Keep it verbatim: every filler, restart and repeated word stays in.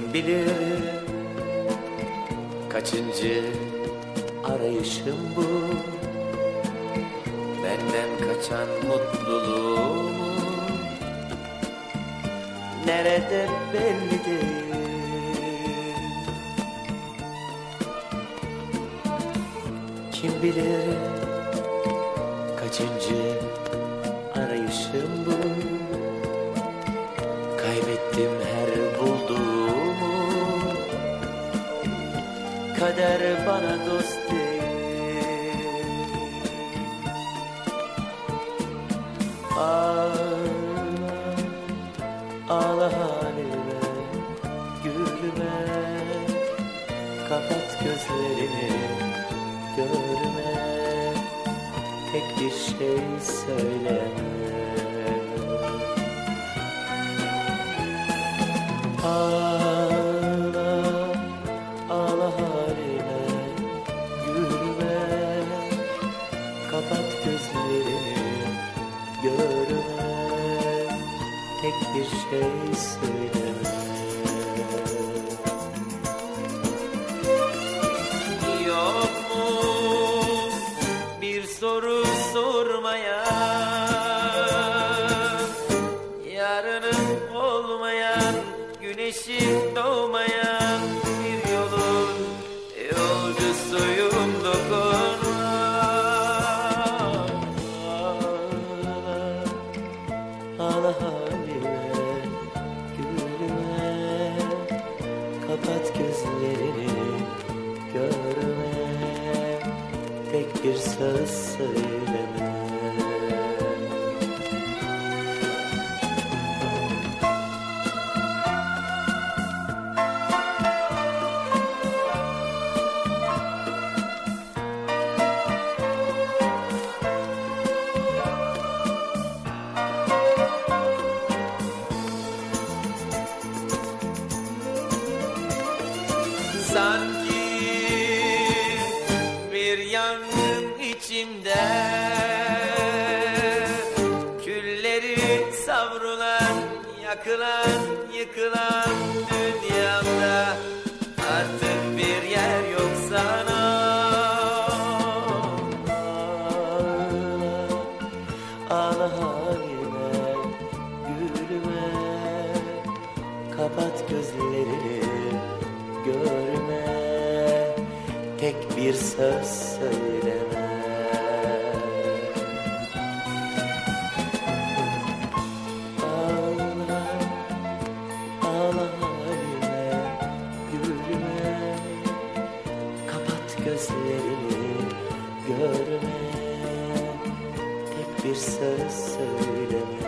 Kim bilir kaçıncı arayışım bu, benden kaçan mutluluğum nerede belli değil. Kim bilir kaçıncı arayışım bu, kaybettim her bulduğumu, kader bana dost değil. Ağla, ağla halime, gülme, kapat gözlerini, görme, tek bir şey söyleme. Ağla, ağla halime, gülme, kapat gözlerini, görme, tek bir şey söyleme. Yok mu bir soru sormaya, yarının olmayan, güneşi doğmayan bir yolun yolcusuyum, dokunma. Ağla halime, gülme, kapat gözlerini, görme, tek bir söz söyleme. Sanki bir yangın içimde, külleri savrulan, yakılan, yıkılan dünyamda artık bir yer yok sana. Ağla halime, gülme, kapat gözlerini, görme, tek bir söz söyleme. Ağla, ağla halime, gülme, kapat gözlerini, görme, tek bir söz söyleme.